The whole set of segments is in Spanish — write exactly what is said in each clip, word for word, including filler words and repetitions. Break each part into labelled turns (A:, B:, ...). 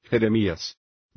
A: Jeremías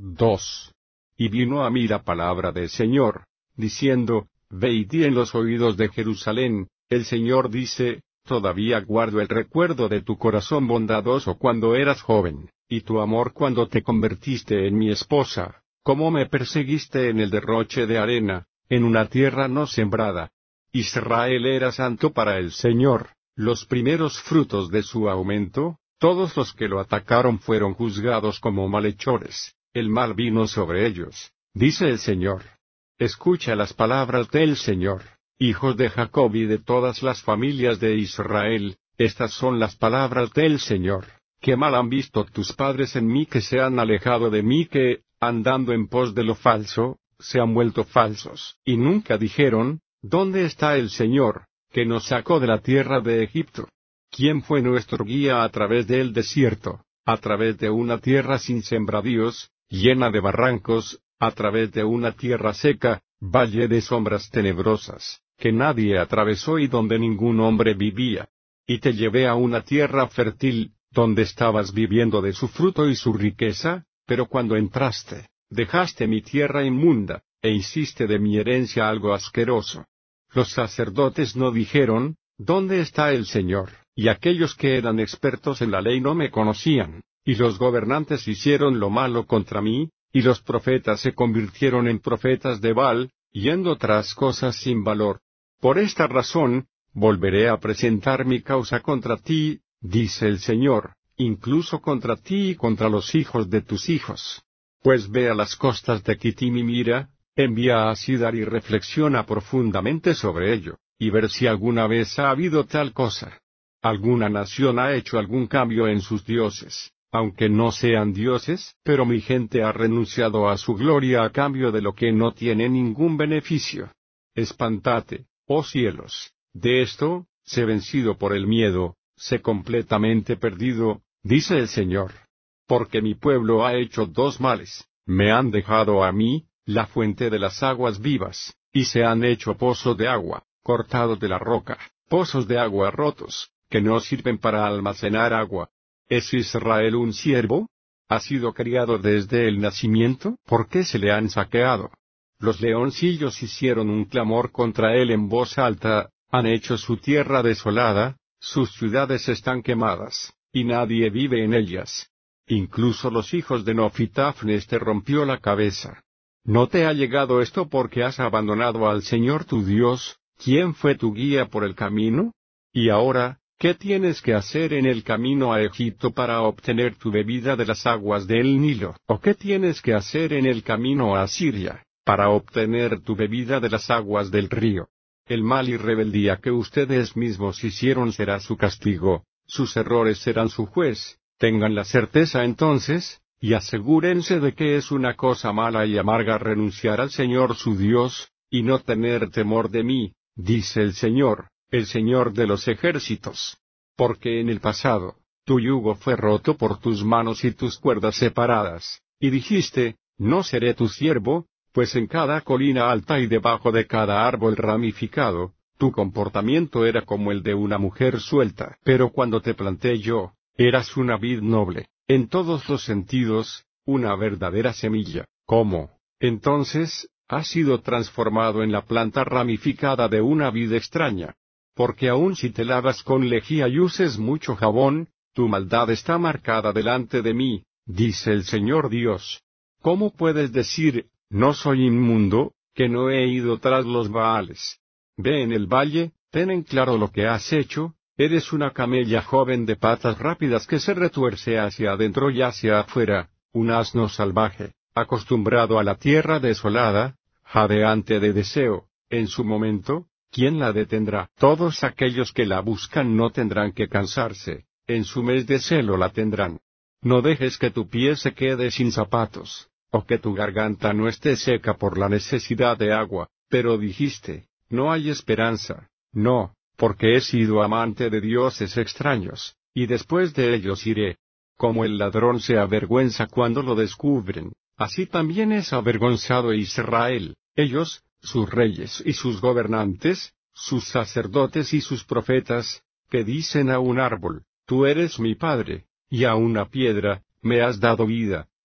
A: dos. Y vino a mí la palabra del Señor, diciendo, Ve y di en los oídos de Jerusalén, el Señor dice, todavía guardo el recuerdo de tu corazón bondadoso cuando eras joven, y tu amor cuando te convertiste en mi esposa, como me perseguiste en el derroche de arena, en una tierra no sembrada. Israel era santo para el Señor, los primeros frutos de su aumento, todos los que lo atacaron fueron juzgados como malhechores, el mal vino sobre ellos, dice el Señor. Escucha las palabras del Señor, hijos de Jacob y de todas las familias de Israel, estas son las palabras del Señor. Qué mal han visto tus padres en mí que se han alejado de mí que, andando en pos de lo falso, se han vuelto falsos, y nunca dijeron, ¿dónde está el Señor, que nos sacó de la tierra de Egipto? ¿Quién fue nuestro guía a través del desierto, a través de una tierra sin sembradíos, llena de barrancos, a través de una tierra seca, valle de sombras tenebrosas, que nadie atravesó y donde ningún hombre vivía? Y te llevé a una tierra fértil, donde estabas viviendo de su fruto y su riqueza, pero cuando entraste, dejaste mi tierra inmunda, e hiciste de mi herencia algo asqueroso. Los sacerdotes no dijeron, ¿dónde está el Señor? Y aquellos que eran expertos en la ley no me conocían, y los gobernantes hicieron lo malo contra mí, y los profetas se convirtieron en profetas de Baal, yendo tras cosas sin valor. Por esta razón, volveré a presentar mi causa contra ti, dice el Señor, incluso contra ti y contra los hijos de tus hijos. Pues ve a las costas de Kitim y mira, envía a Sidar y reflexiona profundamente sobre ello, y ver si alguna vez ha habido tal cosa. Alguna nación ha hecho algún cambio en sus dioses, aunque no sean dioses, pero mi gente ha renunciado a su gloria a cambio de lo que no tiene ningún beneficio. Espantate, oh cielos, de esto, sé vencido por el miedo, sé completamente perdido, dice el Señor. Porque mi pueblo ha hecho dos males, me han dejado a mí, la fuente de las aguas vivas, y se han hecho pozos de agua, cortados de la roca, pozos de agua rotos, que no sirven para almacenar agua. ¿Es Israel un siervo? ¿Ha sido criado desde el nacimiento? ¿Por qué se le han saqueado? Los leoncillos hicieron un clamor contra él en voz alta, han hecho su tierra desolada, sus ciudades están quemadas, y nadie vive en ellas. Incluso los hijos de Nofitafnes te rompió la cabeza. ¿No te ha llegado esto porque has abandonado al Señor tu Dios, quien fue tu guía por el camino? Y ahora, ¿qué tienes que hacer en el camino a Egipto para obtener tu bebida de las aguas del Nilo? ¿O qué tienes que hacer en el camino a Siria, para obtener tu bebida de las aguas del río? El mal y rebeldía que ustedes mismos hicieron será su castigo, sus errores serán su juez. Tengan la certeza entonces, y asegúrense de que es una cosa mala y amarga renunciar al Señor su Dios, y no tener temor de mí, dice el Señor, el Señor de los ejércitos. Porque en el pasado, tu yugo fue roto por tus manos y tus cuerdas separadas, y dijiste, no seré tu siervo, pues en cada colina alta y debajo de cada árbol ramificado, tu comportamiento era como el de una mujer suelta. Pero cuando te planté yo, eras una vid noble, en todos los sentidos, una verdadera semilla. ¿Cómo, entonces, has sido transformado en la planta ramificada de una vid extraña? Porque aun si te lavas con lejía y uses mucho jabón, tu maldad está marcada delante de mí, dice el Señor Dios. ¿Cómo puedes decir, no soy inmundo, que no he ido tras los Baales? Ve en el valle, ten en claro lo que has hecho. Eres una camella joven de patas rápidas que se retuerce hacia adentro y hacia afuera, un asno salvaje, acostumbrado a la tierra desolada, jadeante de deseo. En su momento, ¿quién la detendrá? Todos aquellos que la buscan no tendrán que cansarse, en su mes de celo la tendrán. No dejes que tu pie se quede sin zapatos, o que tu garganta no esté seca por la necesidad de agua. Pero dijiste, no hay esperanza, no. Porque he sido amante de dioses extraños, y después de ellos iré. Como el ladrón se avergüenza cuando lo descubren, así también es avergonzado Israel, ellos, sus reyes y sus gobernantes, sus sacerdotes y sus profetas, que dicen a un árbol, tú eres mi padre, y a una piedra, me has dado vida,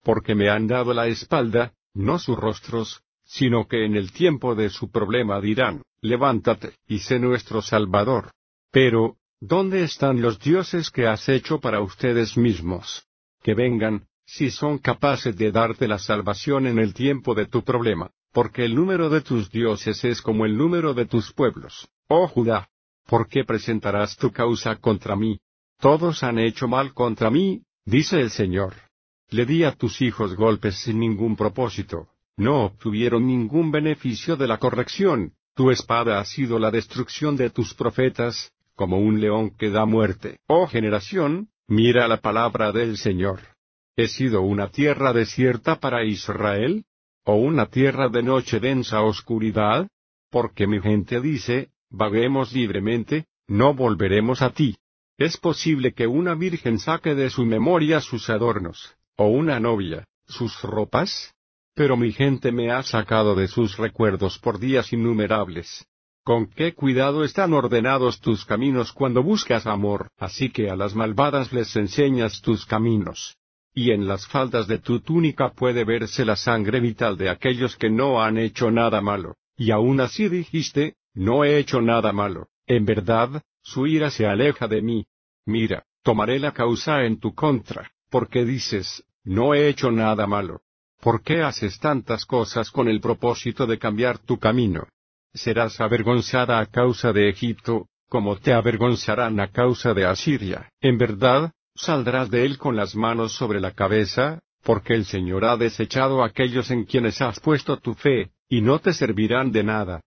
A: porque me han dado la espalda, no sus rostros, sino que en el tiempo de su problema dirán, levántate, y sé nuestro Salvador. Pero, ¿dónde están los dioses que has hecho para ustedes mismos? Que vengan, si son capaces de darte la salvación en el tiempo de tu problema, porque el número de tus dioses es como el número de tus pueblos, oh Judá. ¿Por qué presentarás tu causa contra mí? Todos han hecho mal contra mí, dice el Señor. Le di a tus hijos golpes sin ningún propósito, no obtuvieron ningún beneficio de la corrección, tu espada ha sido la destrucción de tus profetas, como un león que da muerte. Oh generación, mira la palabra del Señor. ¿He sido una tierra desierta para Israel? ¿O una tierra de noche densa oscuridad? Porque mi gente dice, vaguemos libremente, no volveremos a ti. ¿Es posible que una virgen saque de su memoria sus adornos, o una novia, sus ropas? Pero mi gente me ha sacado de sus recuerdos por días innumerables. Con qué cuidado están ordenados tus caminos cuando buscas amor, así que a las malvadas les enseñas tus caminos. Y en las faldas de tu túnica puede verse la sangre vital de aquellos que no han hecho nada malo, y aún así dijiste, no he hecho nada malo. En verdad, su ira se aleja de mí. Mira, tomaré la causa en tu contra, porque dices, no he hecho nada malo. ¿Por qué haces tantas cosas con el propósito de cambiar tu camino? Serás avergonzada a causa de Egipto, como te avergonzarán a causa de Asiria. En verdad, saldrás de él con las manos sobre la cabeza, porque el Señor ha desechado a aquellos en quienes has puesto tu fe, y no te servirán de nada.